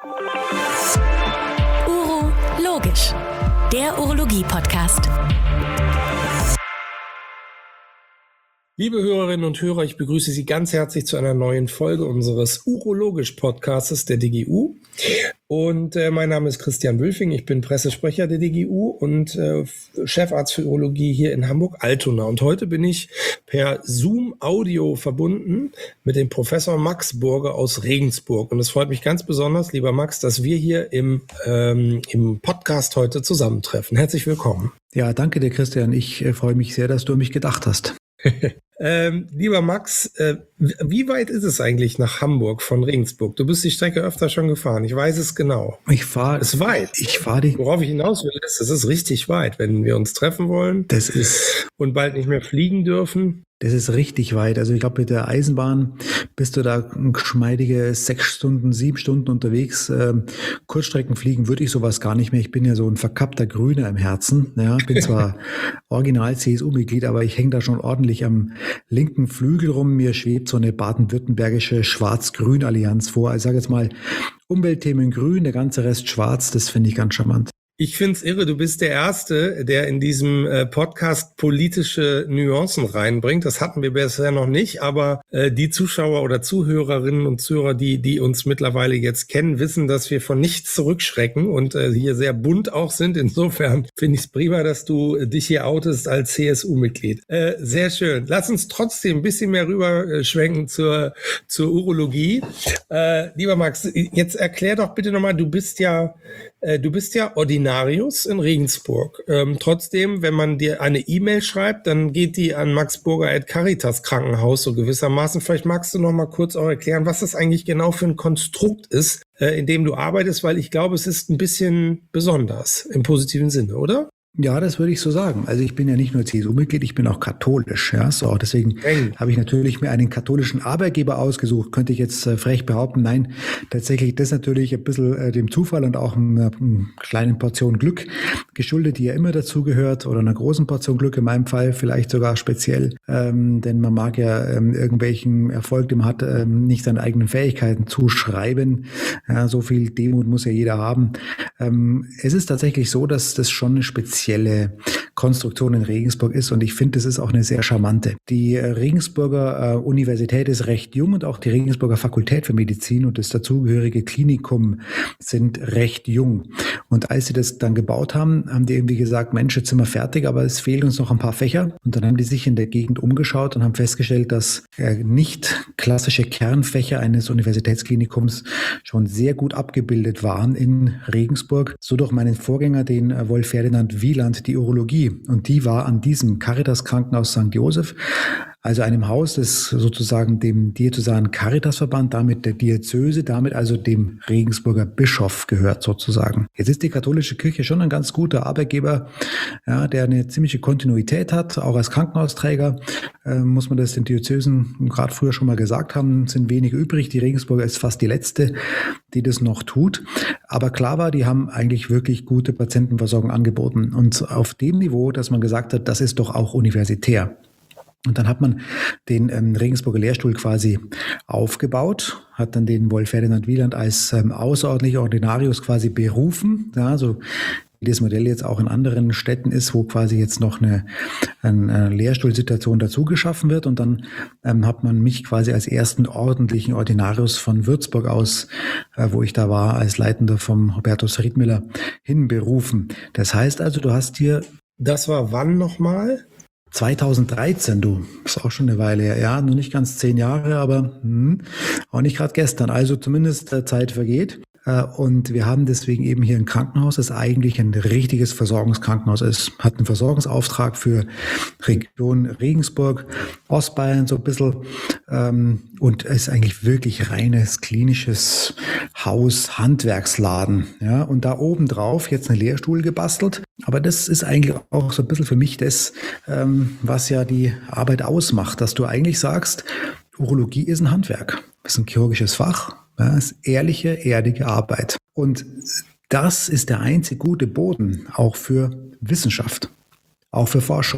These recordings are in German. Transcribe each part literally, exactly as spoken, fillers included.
Urologisch, der Urologie-Podcast. Liebe Hörerinnen und Hörer, ich begrüße Sie ganz herzlich zu einer neuen Folge unseres Urologisch-Podcasts der D G U. Und äh, mein Name ist Christian Wülfing, ich bin Pressesprecher der D G U und äh, Chefarzt für Urologie hier in Hamburg-Altona. Und heute bin ich per Zoom-Audio verbunden mit dem Professor Max Burger aus Regensburg. Und es freut mich ganz besonders, lieber Max, dass wir hier im, ähm, im Podcast heute zusammentreffen. Herzlich willkommen. Ja, danke dir, Christian. Ich äh, freue mich sehr, dass du an mich gedacht hast. ähm, lieber Max, äh, wie weit ist es eigentlich nach Hamburg von Regensburg? Du bist die Strecke öfter schon gefahren. Ich weiß es genau. Ich fahre. Es ist weit. Ich fahre die. Worauf ich hinaus will, ist, es ist richtig weit, wenn wir uns treffen wollen. Das ist. Und bald nicht mehr fliegen dürfen. Das ist richtig weit. Also ich glaube, mit der Eisenbahn bist du da geschmeidige sechs Stunden, sieben Stunden unterwegs. Ähm, Kurzstreckenfliegen würde ich sowas gar nicht mehr. Ich bin ja so ein verkappter Grüner im Herzen. Ja, bin zwar original C S U-Mitglied, aber ich hänge da schon ordentlich am linken Flügel rum. Mir schwebt so eine baden-württembergische Schwarz-Grün-Allianz vor. Ich sage jetzt mal Umweltthemen grün, der ganze Rest schwarz. Das finde ich ganz charmant. Ich find's irre, du bist der Erste, der in diesem äh, Podcast politische Nuancen reinbringt. Das hatten wir bisher noch nicht, aber äh, die Zuschauer oder Zuhörerinnen und Zuhörer, die die uns mittlerweile jetzt kennen, wissen, dass wir von nichts zurückschrecken und äh, hier sehr bunt auch sind. Insofern finde ich es prima, dass du äh, dich hier outest als C S U-Mitglied. Äh, sehr schön. Lass uns trotzdem ein bisschen mehr rüber äh, schwenken zur, zur Urologie. Äh, lieber Max, jetzt erklär doch bitte nochmal, du bist ja äh, du bist ja Ordinarius in Regensburg. Ähm, trotzdem, wenn man dir eine E-Mail schreibt, dann geht die an Max Burger at Caritas Krankenhaus so gewissermaßen. Vielleicht magst du noch mal kurz auch erklären, was das eigentlich genau für ein Konstrukt ist, äh, in dem du arbeitest, weil ich glaube, es ist ein bisschen besonders im positiven Sinne, oder? Ja, das würde ich so sagen. Also ich bin ja nicht nur C S U-Mitglied, ich bin auch katholisch. Ja, so deswegen hey. habe ich natürlich mir einen katholischen Arbeitgeber ausgesucht. Könnte ich jetzt äh, frech behaupten, nein, tatsächlich das natürlich ein bisschen äh, dem Zufall und auch einer, einer kleinen Portion Glück geschuldet, die ja immer dazugehört, oder einer großen Portion Glück in meinem Fall vielleicht sogar speziell, ähm, denn man mag ja ähm, irgendwelchen Erfolg, den man hat, ähm, nicht seinen eigenen Fähigkeiten zuschreiben. Ja, so viel Demut muss ja jeder haben. Ähm, es ist tatsächlich so, dass das schon eine spezielle Konstruktion in Regensburg ist und ich finde, das ist auch eine sehr charmante. Die äh, Regensburger äh, Universität ist recht jung und auch die Regensburger Fakultät für Medizin und das dazugehörige Klinikum sind recht jung. Und als sie das dann gebaut haben, haben die irgendwie gesagt, Mensch, jetzt sind wir fertig, aber es fehlen uns noch ein paar Fächer. Und dann haben die sich in der Gegend umgeschaut und haben festgestellt, dass äh, nicht klassische Kernfächer eines Universitätsklinikums schon sehr gut abgebildet waren in Regensburg. So durch meinen Vorgänger, den äh, Wolf Ferdinand Wieland, die Urologie. Und die war an diesem Caritas-Krankenhaus Sankt Joseph, also einem Haus, das sozusagen dem Diözesanen Caritasverband, damit der Diözese, damit also dem Regensburger Bischof gehört sozusagen. Jetzt ist die katholische Kirche schon ein ganz guter Arbeitgeber, ja, der eine ziemliche Kontinuität hat, auch als Krankenhausträger. Äh, muss man das den Diözesen gerade früher schon mal gesagt haben, sind wenige übrig. Die Regensburger ist fast die letzte, die das noch tut. Aber klar war, die haben eigentlich wirklich gute Patientenversorgung angeboten. Und auf dem Niveau, dass man gesagt hat, das ist doch auch universitär. Und dann hat man den ähm, Regensburger Lehrstuhl quasi aufgebaut, hat dann den Wolf Ferdinand Wieland als ähm, außerordentlicher Ordinarius quasi berufen, ja, so wie das Modell jetzt auch in anderen Städten ist, wo quasi jetzt noch eine, eine Lehrstuhlsituation dazu geschaffen wird. Und dann ähm, hat man mich quasi als ersten ordentlichen Ordinarius von Würzburg aus, äh, wo ich da war, als Leitender vom Hubertus Riedmüller hinberufen. Das heißt also, du hast hier... Das war wann nochmal? zweitausenddreizehn, du, ist auch schon eine Weile her. Ja, nur nicht ganz zehn Jahre, aber hm, auch nicht gerade gestern. Also zumindest äh, Zeit vergeht. Äh, und wir haben deswegen eben hier ein Krankenhaus, das eigentlich ein richtiges Versorgungskrankenhaus ist. Hat einen Versorgungsauftrag für Region Regensburg, Ostbayern so ein bisschen. Ähm, und ist eigentlich wirklich reines klinisches Haus, Handwerksladen. Ja, und da oben drauf jetzt einen Lehrstuhl gebastelt. Aber das ist eigentlich auch so ein bisschen für mich das, ähm, was ja die Arbeit ausmacht, dass du eigentlich sagst, Urologie ist ein Handwerk, ist ein chirurgisches Fach, ja, ist ehrliche, erdige Arbeit. Und das ist der einzige gute Boden, auch für Wissenschaft, auch für Forschung.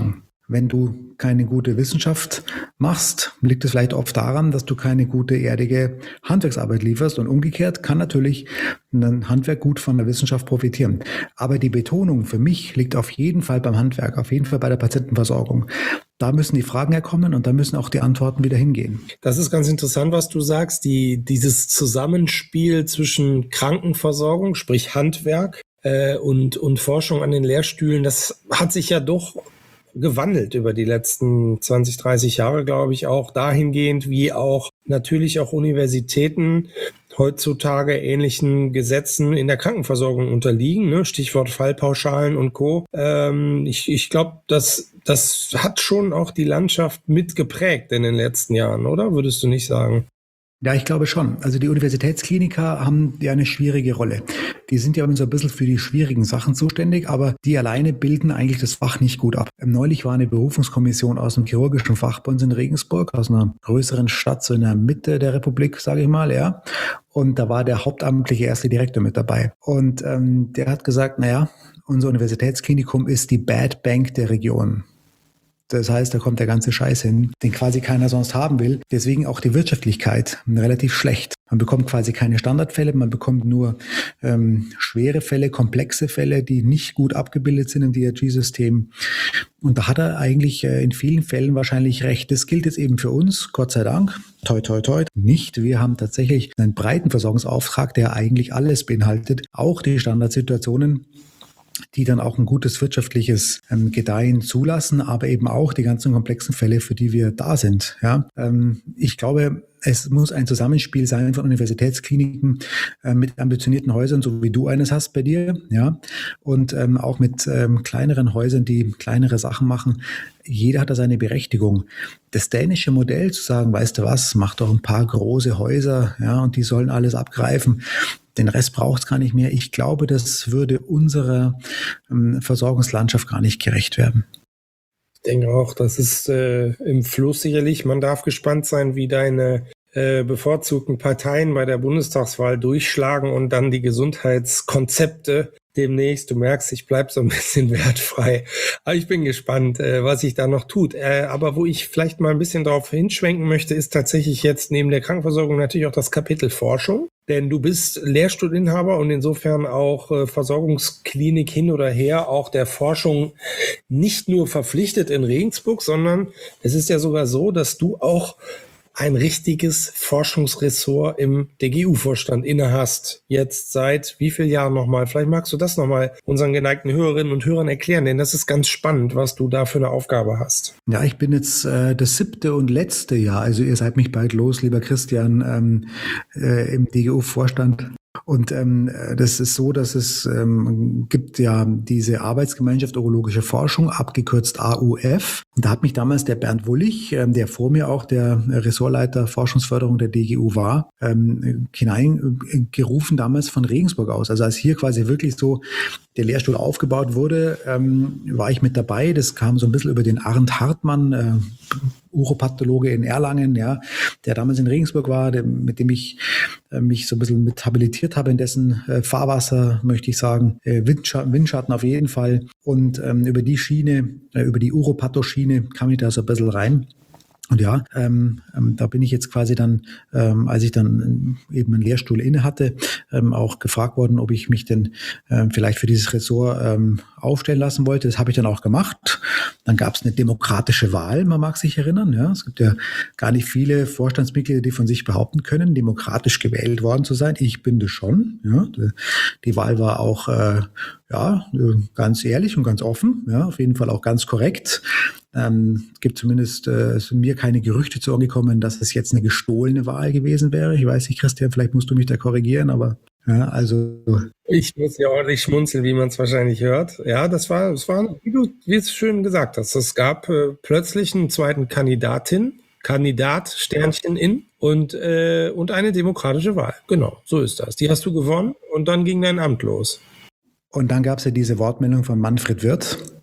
wenn du keine gute Wissenschaft machst, liegt es vielleicht oft daran, dass du keine gute, erdige Handwerksarbeit lieferst. Und umgekehrt kann natürlich ein Handwerk gut von der Wissenschaft profitieren. Aber die Betonung für mich liegt auf jeden Fall beim Handwerk, auf jeden Fall bei der Patientenversorgung. Da müssen die Fragen herkommen und da müssen auch die Antworten wieder hingehen. Das ist ganz interessant, was du sagst. Die, dieses Zusammenspiel zwischen Krankenversorgung, sprich Handwerk, äh, und, und Forschung an den Lehrstühlen, das hat sich ja doch gewandelt über die letzten zwanzig, dreißig Jahre, glaube ich, auch dahingehend, wie auch natürlich auch Universitäten heutzutage ähnlichen Gesetzen in der Krankenversorgung unterliegen, ne? Stichwort Fallpauschalen und Co. Ähm, ich ich glaube, das, das hat schon auch die Landschaft mitgeprägt in den letzten Jahren, oder? Würdest du nicht sagen? Ja, ich glaube schon. Also die Universitätskliniker haben ja eine schwierige Rolle. Die sind ja so ein bisschen für die schwierigen Sachen zuständig, aber die alleine bilden eigentlich das Fach nicht gut ab. Neulich war eine Berufungskommission aus dem chirurgischen Fach bei uns in Regensburg, aus einer größeren Stadt, so in der Mitte der Republik, sage ich mal, ja. Und da war der hauptamtliche erste Direktor mit dabei. Und ähm, der hat gesagt, naja, unser Universitätsklinikum ist die Bad Bank der Region. Das heißt, da kommt der ganze Scheiß hin, den quasi keiner sonst haben will. Deswegen auch die Wirtschaftlichkeit relativ schlecht. Man bekommt quasi keine Standardfälle, man bekommt nur ähm, schwere Fälle, komplexe Fälle, die nicht gut abgebildet sind im D R G-System. Und da hat er eigentlich äh, in vielen Fällen wahrscheinlich recht. Das gilt jetzt eben für uns, Gott sei Dank, toi toi toi, nicht. Wir haben tatsächlich einen breiten Versorgungsauftrag, der eigentlich alles beinhaltet, auch die Standardsituationen, die dann auch ein gutes wirtschaftliches ähm, Gedeihen zulassen, aber eben auch die ganzen komplexen Fälle, für die wir da sind. Ja, ähm, ich glaube, es muss ein Zusammenspiel sein von Universitätskliniken äh, mit ambitionierten Häusern, so wie du eines hast bei dir, ja, und ähm, auch mit ähm, kleineren Häusern, die kleinere Sachen machen. Jeder hat da seine Berechtigung. Das dänische Modell zu sagen, weißt du was, mach doch ein paar große Häuser, ja, und die sollen alles abgreifen. Den Rest braucht es gar nicht mehr. Ich glaube, das würde unserer ähm, Versorgungslandschaft gar nicht gerecht werden. Ich denke auch, das ist äh, im Fluss sicherlich. Man darf gespannt sein, wie deine äh, bevorzugten Parteien bei der Bundestagswahl durchschlagen und dann die Gesundheitskonzepte demnächst. Du merkst, ich bleibe so ein bisschen wertfrei. Aber ich bin gespannt, äh, was sich da noch tut. Äh, aber wo ich vielleicht mal ein bisschen darauf hinschwenken möchte, ist tatsächlich jetzt neben der Krankenversorgung natürlich auch das Kapitel Forschung. Denn du bist Lehrstuhlinhaber und insofern auch äh, Versorgungsklinik hin oder her, auch der Forschung nicht nur verpflichtet in Regensburg, sondern es ist ja sogar so, dass du auch ein richtiges Forschungsressort im D G U-Vorstand inne hast. Jetzt seit wie vielen Jahren nochmal? Vielleicht magst du das nochmal unseren geneigten Hörerinnen und Hörern erklären, denn das ist ganz spannend, was du da für eine Aufgabe hast. Ja, ich bin jetzt äh, das siebte und letzte Jahr, also ihr seid mich bald los, lieber Christian, ähm, äh, im D G U-Vorstand. Und ähm, das ist so, dass es ähm, gibt ja diese Arbeitsgemeinschaft Urologische Forschung, abgekürzt A U F. Und da hat mich damals der Bernd Wullich, ähm, der vor mir auch der Ressortleiter Forschungsförderung der D G U war, ähm, hineingerufen damals von Regensburg aus. Also als hier quasi wirklich so der Lehrstuhl aufgebaut wurde, ähm, war ich mit dabei. Das kam so ein bisschen über den Arndt Hartmann, äh, Uropathologe in Erlangen, ja, der damals in Regensburg war, der, mit dem ich äh, mich so ein bisschen mit habilitiert habe in dessen äh, Fahrwasser, möchte ich sagen, äh, Windschatten, Windschatten auf jeden Fall. Und ähm, über die Schiene, äh, über die Uropathoschiene kam ich da so ein bisschen rein. Und ja, ähm, ähm, da bin ich jetzt quasi dann, ähm, als ich dann eben einen Lehrstuhl inne hatte, ähm, auch gefragt worden, ob ich mich denn ähm, vielleicht für dieses Ressort ähm, aufstellen lassen wollte. Das habe ich dann auch gemacht. Dann gab es eine demokratische Wahl, man mag sich erinnern. Ja, es gibt ja gar nicht viele Vorstandsmitglieder, die von sich behaupten können, demokratisch gewählt worden zu sein. Ich bin das schon. Ja, die Wahl war auch äh, ja ganz ehrlich und ganz offen. Ja, auf jeden Fall auch ganz korrekt. Ähm, es gibt zumindest äh, sind mir keine Gerüchte zu Ohren gekommen, dass es jetzt eine gestohlene Wahl gewesen wäre. Ich weiß nicht, Christian, vielleicht musst du mich da korrigieren, aber ja, also. Ich muss ja ordentlich schmunzeln, wie man es wahrscheinlich hört. Ja, das war, das war, wie du wie es schön gesagt hast, es gab äh, plötzlich einen zweiten Kandidatin, Kandidat, Sternchen in und, äh, und eine demokratische Wahl. Genau, so ist das. Die hast du gewonnen und dann ging dein Amt los. Und dann gab es ja diese Wortmeldung von Manfred Wirth.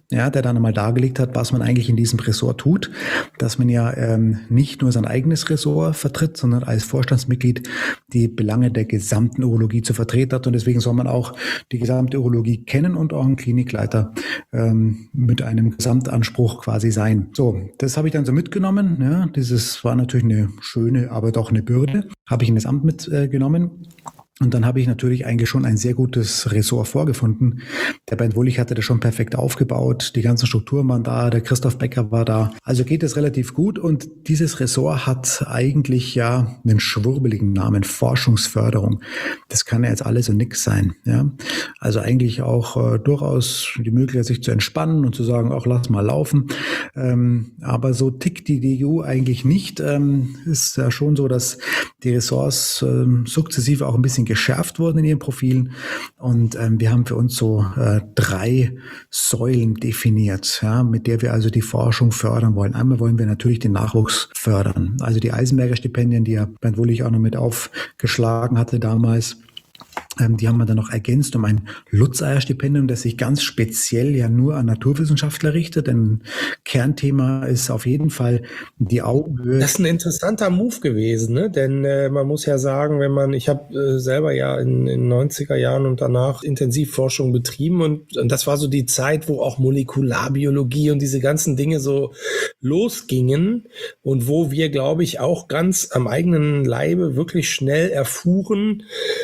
ja, der dann einmal dargelegt hat, was man eigentlich in diesem Ressort tut, dass man ja ähm, nicht nur sein eigenes Ressort vertritt, sondern als Vorstandsmitglied die Belange der gesamten Urologie zu vertreten hat und deswegen soll man auch die gesamte Urologie kennen und auch ein Klinikleiter ähm, mit einem Gesamtanspruch quasi sein. So, das habe ich dann so mitgenommen. Ja, dieses war natürlich eine schöne, aber doch eine Bürde. Habe ich in das Amt mitgenommen. Äh, Und dann habe ich natürlich eigentlich schon ein sehr gutes Ressort vorgefunden. Der Bernd Wullig hatte das schon perfekt aufgebaut. Die ganzen Strukturen waren da, der Christoph Becker war da. Also geht es relativ gut und dieses Ressort hat eigentlich ja einen schwurbeligen Namen, Forschungsförderung. Das kann ja jetzt alles und nix sein. Ja? Also eigentlich auch äh, durchaus die Möglichkeit, sich zu entspannen und zu sagen, auch lass mal laufen. Ähm, aber so tickt die D G U eigentlich nicht. Ähm, ist ja schon so, dass die Ressorts ähm, sukzessive auch ein bisschen geschärft wurden in ihren Profilen und ähm, wir haben für uns so äh, drei Säulen definiert, ja, mit der wir also die Forschung fördern wollen. Einmal wollen wir natürlich den Nachwuchs fördern, also die Eisenberger-Stipendien, die ja Bernd Wullig auch noch mit aufgeschlagen hatte damals. Die haben wir dann noch ergänzt um ein Lutzeyer-Stipendium, das sich ganz speziell ja nur an Naturwissenschaftler richtet. Denn Kernthema ist auf jeden Fall die Augenhöhe. Das ist ein interessanter Move gewesen, ne? Denn äh, man muss ja sagen, wenn man, ich habe äh, selber ja in den neunziger Jahren und danach Intensivforschung betrieben und, und das war so die Zeit, wo auch Molekularbiologie und diese ganzen Dinge so losgingen und wo wir, glaube ich, auch ganz am eigenen Leibe wirklich schnell erfuhren,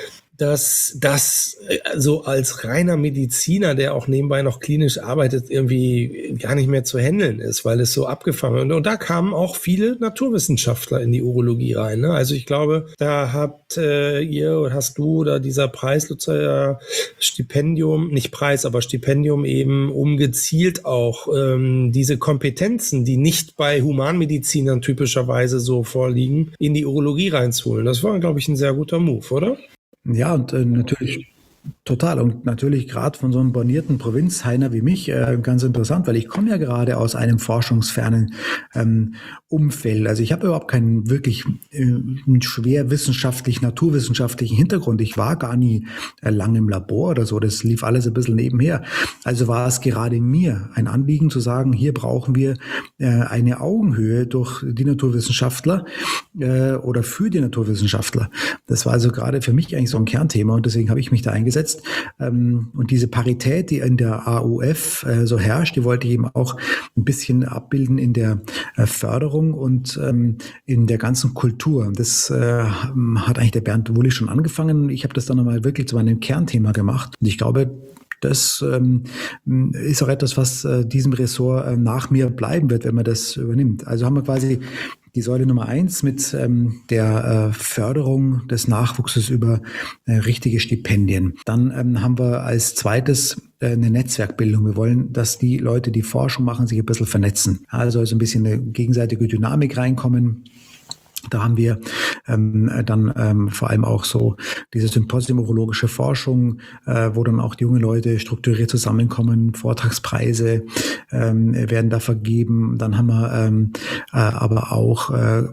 dass das so als reiner Mediziner, der auch nebenbei noch klinisch arbeitet, irgendwie gar nicht mehr zu handeln ist, weil es so abgefahren wird. Und da kamen auch viele Naturwissenschaftler in die Urologie rein. Ne? Also ich glaube, da habt äh, ihr oder hast du oder dieser Preis, Lutzer Stipendium, nicht Preis, aber Stipendium eben, um gezielt auch ähm, diese Kompetenzen, die nicht bei Humanmedizinern typischerweise so vorliegen, in die Urologie reinzuholen. Das war, glaube ich, ein sehr guter Move, oder? Ja, und äh, natürlich total. Und natürlich gerade von so einem bornierten Provinzheiner wie mich äh, ganz interessant, weil ich komme ja gerade aus einem forschungsfernen ähm, Umfeld. Also ich habe überhaupt keinen wirklich äh, schwer wissenschaftlich, naturwissenschaftlichen Hintergrund. Ich war gar nie äh, lange im Labor oder so. Das lief alles ein bisschen nebenher. Also war es gerade mir ein Anliegen zu sagen, hier brauchen wir äh, eine Augenhöhe durch die Naturwissenschaftler äh, oder für die Naturwissenschaftler. Das war also gerade für mich eigentlich so ein Kernthema und deswegen habe ich mich da eingesetzt. Und diese Parität, die in der A U F äh, so herrscht, die wollte ich eben auch ein bisschen abbilden in der äh, Förderung und ähm, in der ganzen Kultur. Das äh, hat eigentlich der Bernd Wullig schon angefangen. Ich habe das dann nochmal wirklich zu meinem Kernthema gemacht. Und ich glaube, das ähm, ist auch etwas, was äh, diesem Ressort äh, nach mir bleiben wird, wenn man das übernimmt. Also haben wir quasi die Säule Nummer eins mit ähm, der äh, Förderung des Nachwuchses über äh, richtige Stipendien. Dann ähm, haben wir als zweites äh, eine Netzwerkbildung. Wir wollen, dass die Leute, die Forschung machen, sich ein bisschen vernetzen. Also also ein bisschen eine gegenseitige Dynamik reinkommen. Da haben wir ähm, dann ähm, vor allem auch so diese Symposium urologische Forschung, äh, wo dann auch die jungen Leute strukturiert zusammenkommen, Vortragspreise ähm, werden da vergeben. Dann haben wir ähm, äh, aber auch äh,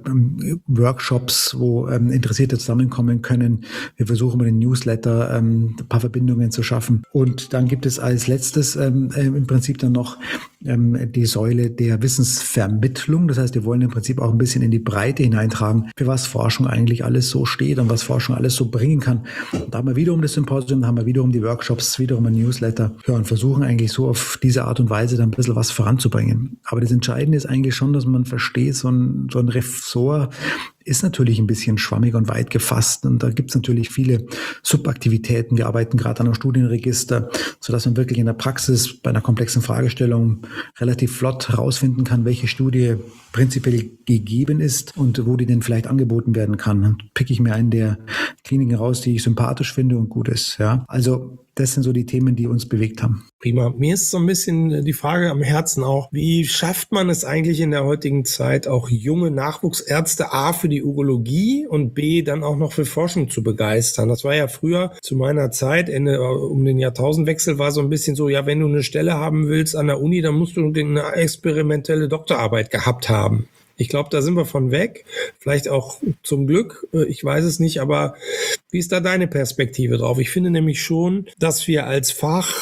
Workshops, wo ähm, Interessierte zusammenkommen können. Wir versuchen mit den Newsletter ähm, ein paar Verbindungen zu schaffen. Und dann gibt es als letztes ähm, äh, im Prinzip dann noch ähm, die Säule der Wissensvermittlung. Das heißt, wir wollen im Prinzip auch ein bisschen in die Breite hineintragen, für was Forschung eigentlich alles so steht und was Forschung alles so bringen kann. Da haben wir wiederum das Symposium, da haben wir wiederum die Workshops, wiederum ein Newsletter. Ja, und versuchen eigentlich so auf diese Art und Weise dann ein bisschen was voranzubringen. Aber das Entscheidende ist eigentlich schon, dass man versteht, so ein, so ein Ressort ist natürlich ein bisschen schwammig und weit gefasst und da gibt es natürlich viele Subaktivitäten. Wir arbeiten gerade an einem Studienregister, sodass man wirklich in der Praxis bei einer komplexen Fragestellung relativ flott herausfinden kann, welche Studie prinzipiell gegeben ist und wo die denn vielleicht angeboten werden kann. Dann picke ich mir einen der Kliniken raus, die ich sympathisch finde und gut ist. Ja, also das sind so die Themen, die uns bewegt haben. Prima. Mir ist so ein bisschen die Frage am Herzen auch, wie schafft man es eigentlich in der heutigen Zeit, auch junge Nachwuchsärzte A für die Urologie und B dann auch noch für Forschung zu begeistern? Das war ja früher zu meiner Zeit, Ende um den Jahrtausendwechsel, war so ein bisschen so, ja, wenn du eine Stelle haben willst an der Uni, dann musst du eine experimentelle Doktorarbeit gehabt haben. Ich glaube, da sind wir von weg. Vielleicht auch zum Glück, ich weiß es nicht, aber wie ist da deine Perspektive drauf? Ich finde nämlich schon, dass wir als Fach,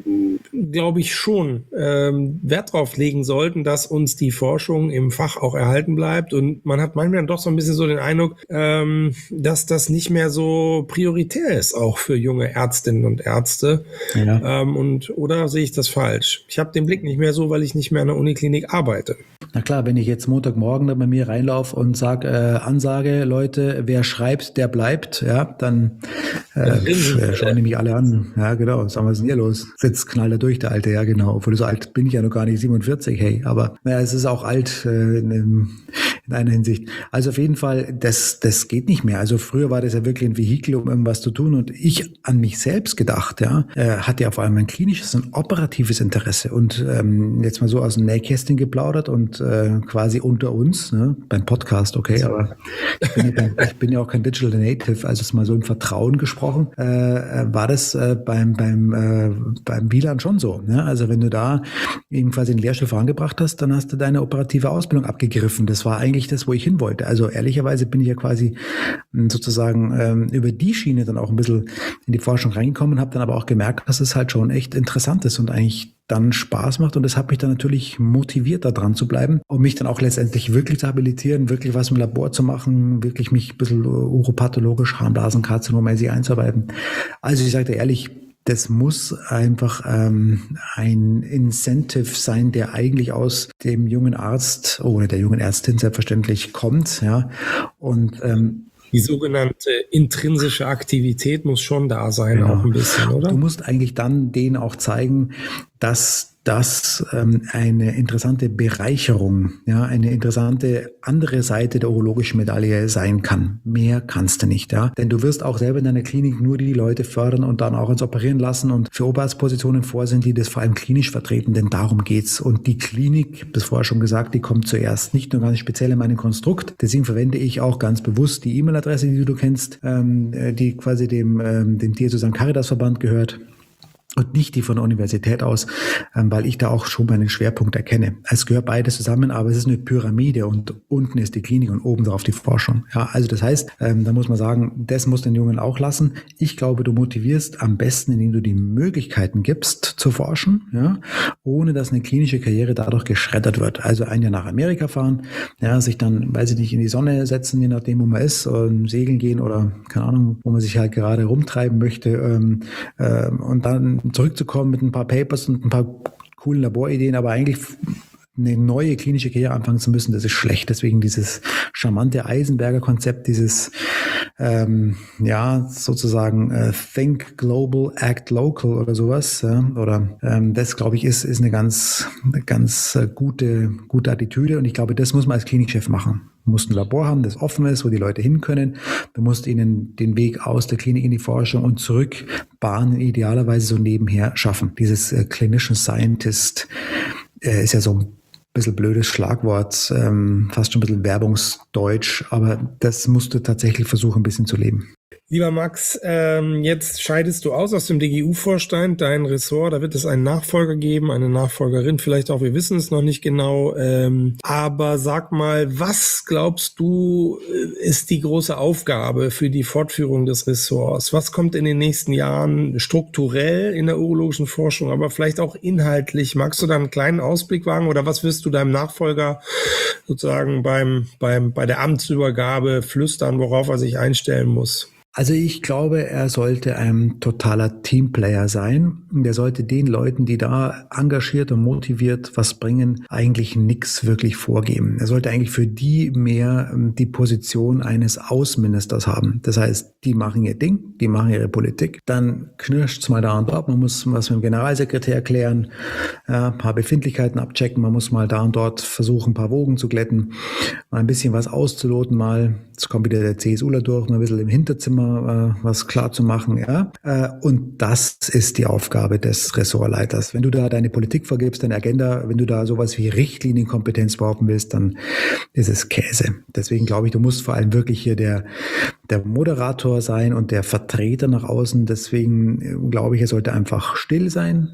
glaube ich, schon ähm, Wert drauf legen sollten, dass uns die Forschung im Fach auch erhalten bleibt. Und man hat manchmal doch so ein bisschen so den Eindruck, ähm, dass das nicht mehr so prioritär ist, auch für junge Ärztinnen und Ärzte. Ja. Ähm, und oder sehe ich das falsch? Ich habe den Blick nicht mehr so, weil ich nicht mehr an der Uniklinik arbeite. Na klar, wenn ich jetzt Montagmorgen da bei mir reinlaufe und sage, äh, Ansage, Leute, wer schreibt, der bleibt, ja, dann äh, ja, schauen die mich alle an. Ja, genau, sagen wir, was ist denn hier los? Jetzt knallt er durch, der Alte, ja genau. Obwohl so alt bin ich ja noch gar nicht, siebenundvierzig, hey. Aber naja, es ist auch alt äh, in, in einer Hinsicht. Also auf jeden Fall, das, das geht nicht mehr. Also früher war das ja wirklich ein Vehikel, um irgendwas zu tun. Und ich an mich selbst gedacht, ja, äh, hatte ja vor allem ein klinisches und operatives Interesse. Und ähm, jetzt mal so aus dem Nähkästchen geplaudert und äh, quasi unter uns, ne, beim Podcast, okay, aber ich bin, ja kein, ich bin ja auch kein Digital Native, also es mal so im Vertrauen gesprochen, äh, war das äh, beim beim äh, beim Wieland schon so. Ne? Also wenn du da eben quasi den Lehrstuhl vorangebracht hast, dann hast du deine operative Ausbildung abgegriffen. Das war eigentlich das, wo ich hin wollte. Also ehrlicherweise bin ich ja quasi sozusagen ähm, über die Schiene dann auch ein bisschen in die Forschung reingekommen, habe dann aber auch gemerkt, dass es halt schon echt interessant ist und eigentlich dann Spaß macht und das hat mich dann natürlich motiviert, da dran zu bleiben und mich dann auch letztendlich wirklich zu habilitieren, wirklich was im Labor zu machen, wirklich mich ein bisschen uropathologisch, Harnblasenkarzinomäßig einzuarbeiten. Also ich sage dir ehrlich, das muss einfach ähm, ein Incentive sein, der eigentlich aus dem jungen Arzt oder der jungen Ärztin selbstverständlich kommt, ja, und ähm, die sogenannte intrinsische Aktivität muss schon da sein, genau. Auch ein bisschen, oder? Du musst eigentlich dann denen auch zeigen, dass das ähm, eine interessante Bereicherung, ja, eine interessante andere Seite der urologischen Medaille sein kann. Mehr kannst du nicht, ja. Denn du wirst auch selber in deiner Klinik nur die Leute fördern und dann auch uns operieren lassen und für Oberarztpositionen vorsehen, die das vor allem klinisch vertreten, denn darum geht's. Und die Klinik, das vorher schon gesagt, die kommt zuerst, nicht nur ganz speziell in meinem Konstrukt. Deswegen verwende ich auch ganz bewusst die E-Mail-Adresse, die du kennst, ähm, die quasi dem, ähm, dem Diözesan Caritas Verband gehört. Und nicht die von der Universität aus, weil ich da auch schon meinen Schwerpunkt erkenne. Es gehört beides zusammen, aber es ist eine Pyramide und unten ist die Klinik und oben drauf die Forschung. Ja, also das heißt, ähm, da muss man sagen, das muss den Jungen auch lassen. Ich glaube, du motivierst am besten, indem du die Möglichkeiten gibst zu forschen, ja, ohne dass eine klinische Karriere dadurch geschreddert wird. Also ein Jahr nach Amerika fahren, ja, sich dann, weiß ich nicht, in die Sonne setzen, je nachdem, wo man ist, und segeln gehen oder keine Ahnung, wo man sich halt gerade rumtreiben möchte, ähm, äh, und dann zurückzukommen mit ein paar Papers und ein paar coolen Laborideen, aber eigentlich eine neue klinische Karriere anfangen zu müssen, das ist schlecht. Deswegen dieses charmante Eisenberger-Konzept, dieses ähm, ja sozusagen äh, Think Global, Act Local oder sowas, ja, oder ähm, das, glaube ich, ist ist eine ganz eine ganz äh, gute gute Attitüde und ich glaube, das muss man als Klinikchef machen. Du musst ein Labor haben, das offen ist, wo die Leute hin können. Du musst ihnen den Weg aus der Klinik in die Forschung und zurück bahnen, idealerweise so nebenher schaffen. Dieses äh, Clinician Scientist äh, ist ja so ein bisschen blödes Schlagwort, ähm, fast schon ein bisschen Werbungsdeutsch, aber das musst du tatsächlich versuchen, ein bisschen zu leben. Lieber Max, ähm, jetzt scheidest du aus aus dem D G U-Vorstand, dein Ressort, da wird es einen Nachfolger geben, eine Nachfolgerin vielleicht auch, wir wissen es noch nicht genau, ähm, aber sag mal, was glaubst du ist die große Aufgabe für die Fortführung des Ressorts? Was kommt in den nächsten Jahren strukturell in der urologischen Forschung, aber vielleicht auch inhaltlich? Magst du da einen kleinen Ausblick wagen oder was wirst du deinem Nachfolger sozusagen beim, beim, bei der Amtsübergabe flüstern, worauf er sich einstellen muss? Also ich glaube, er sollte ein totaler Teamplayer sein. Der sollte den Leuten, die da engagiert und motiviert was bringen, eigentlich nichts wirklich vorgeben. Er sollte eigentlich für die mehr die Position eines Außenministers haben. Das heißt, die machen ihr Ding, die machen ihre Politik. Dann knirscht's mal da und dort. Man muss was mit dem Generalsekretär klären, ja, ein paar Befindlichkeiten abchecken. Man muss mal da und dort versuchen, ein paar Wogen zu glätten, mal ein bisschen was auszuloten. Mal, jetzt kommt wieder der CSUler durch, mal ein bisschen im Hinterzimmer was klar zu machen, ja. Und das ist die Aufgabe des Ressortleiters. Wenn du da deine Politik vorgibst, deine Agenda, wenn du da sowas wie Richtlinienkompetenz behaupten willst, dann ist es Käse. Deswegen glaube ich, du musst vor allem wirklich hier der, der Moderator sein und der Vertreter nach außen. Deswegen glaube ich, er sollte einfach still sein,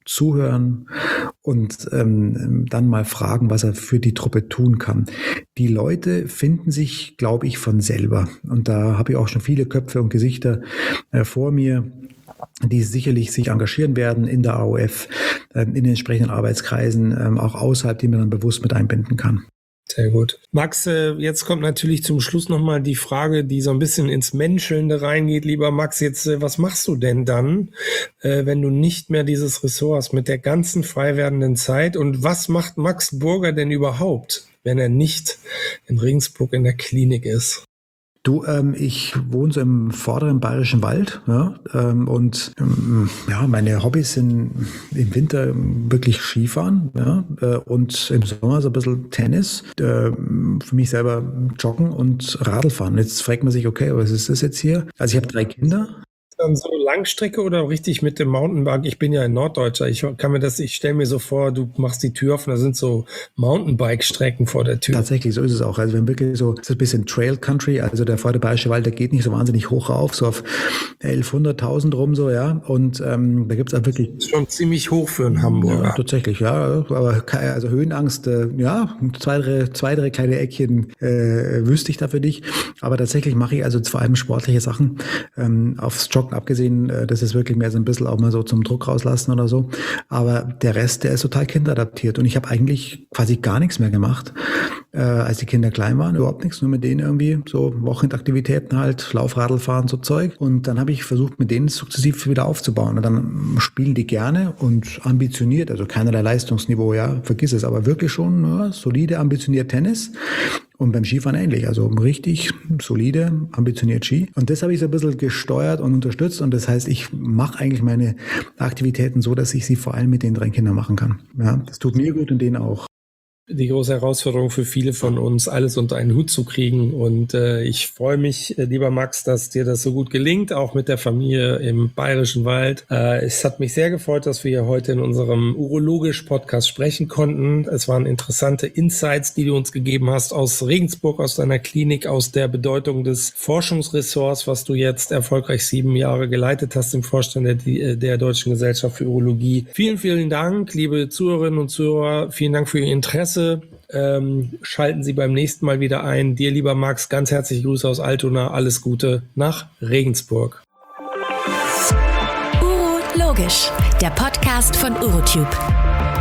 zuhören und ähm, dann mal fragen, was er für die Truppe tun kann. Die Leute finden sich, glaube ich, von selber. Und da habe ich auch schon viele Köpfe und Gesichter äh, vor mir, die sicherlich sich engagieren werden in der A O F, äh, in den entsprechenden Arbeitskreisen, äh, auch außerhalb, die man dann bewusst mit einbinden kann. Sehr gut. Max, jetzt kommt natürlich zum Schluss nochmal die Frage, die so ein bisschen ins Menschelnde reingeht. Lieber Max, jetzt, was machst du denn dann, wenn du nicht mehr dieses Ressort hast mit der ganzen frei werdenden Zeit? Und was macht Max Burger denn überhaupt, wenn er nicht in Regensburg in der Klinik ist? Du, ähm, ich wohne so im vorderen Bayerischen Wald, ja, ähm, und ähm, ja, meine Hobbys sind im Winter wirklich Skifahren, ja, äh, und im Sommer so ein bisschen Tennis, äh, für mich selber Joggen und Radlfahren. Jetzt fragt man sich, okay, was ist das jetzt hier? Also ich habe drei Kinder. Dann so Langstrecke oder richtig mit dem Mountainbike? Ich bin ja ein Norddeutscher. Ich kann mir das, ich stelle mir so vor, du machst die Tür auf und da sind so Mountainbike-Strecken vor der Tür. Tatsächlich, so ist es auch. Also wir haben wirklich so, das ist ein bisschen Trail Country. Also der vordere Bayerische Wald, der geht nicht so wahnsinnig hoch rauf, so auf elfhunderttausend rum so, ja. Und ähm, da gibt's auch wirklich... Das ist schon ziemlich hoch für einen Hamburger. Ja, tatsächlich, ja. Aber keine, also Höhenangst, äh, ja, zwei, drei, zwei, drei kleine Eckchen äh, wüsste ich da für dich. Aber tatsächlich mache ich also vor allem sportliche Sachen ähm, aufs Joggen abgesehen, das ist wirklich mehr so ein bisschen auch mal so zum Druck rauslassen oder so. Aber der Rest, der ist total kinderadaptiert. Und ich habe eigentlich quasi gar nichts mehr gemacht, äh, als die Kinder klein waren. Überhaupt nichts, nur mit denen irgendwie so Wochenendaktivitäten halt, Laufradl fahren, so Zeug. Und dann habe ich versucht, mit denen sukzessiv wieder aufzubauen. Und dann spielen die gerne und ambitioniert, also keinerlei Leistungsniveau, ja, vergiss es, aber wirklich schon ja, solide, ambitioniert Tennis. Und beim Skifahren ähnlich, also richtig solide, ambitioniert Ski. Und das habe ich so ein bisschen gesteuert und unterstützt. Und das heißt, ich mache eigentlich meine Aktivitäten so, dass ich sie vor allem mit den drei Kindern machen kann. Ja, das tut mir gut und denen auch. Die große Herausforderung für viele von uns, alles unter einen Hut zu kriegen. Und äh, ich freue mich, äh, lieber Max, dass dir das so gut gelingt, auch mit der Familie im Bayerischen Wald. Äh, es hat mich sehr gefreut, dass wir hier heute in unserem Urologisch-Podcast sprechen konnten. Es waren interessante Insights, die du uns gegeben hast aus Regensburg, aus deiner Klinik, aus der Bedeutung des Forschungsressorts, was du jetzt erfolgreich sieben Jahre geleitet hast im Vorstand der, der Deutschen Gesellschaft für Urologie. Vielen, vielen Dank, liebe Zuhörerinnen und Zuhörer. Vielen Dank für Ihr Interesse. Ähm, schalten Sie beim nächsten Mal wieder ein. Dir, lieber Max, ganz herzliche Grüße aus Altona. Alles Gute nach Regensburg. Urologisch, der Podcast von Urotube.